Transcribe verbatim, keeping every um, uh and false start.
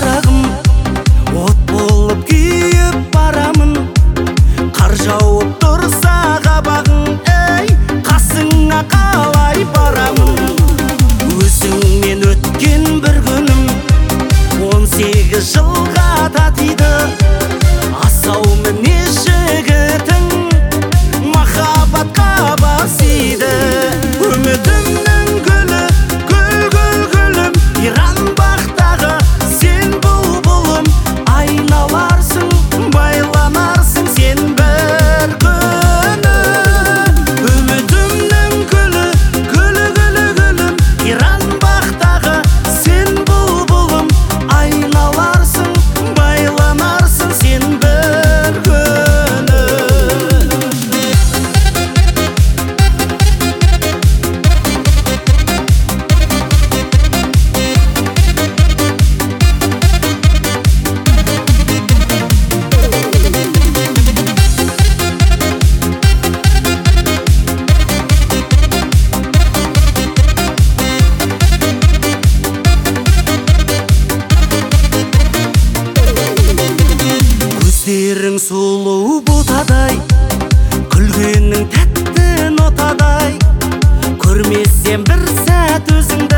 шырағым, от болып күйіп барамын. Қар жауып тұрса қабағың, ей, қасыңа қалай барамын. Өзіңмен өткен бір күнім он сегіз жылға татиды. Асау мінез жігітің махаббатқа басиды. Үмітімнің гүлі, гүл гүл гүлім, иран бақтағы сен бұлбұлым. Айналарсың, байланарсың сен бір күні. Үмітімнің гүлі, гүлі гүлі гүлім, иран бақтағы сен бұлбұлым. Айналарсың, байланарсың сен бір күні. Көздерің сұлу бұтадай, күлгенің тәтті нотадай. Көрмесем бір сәт өзіңді,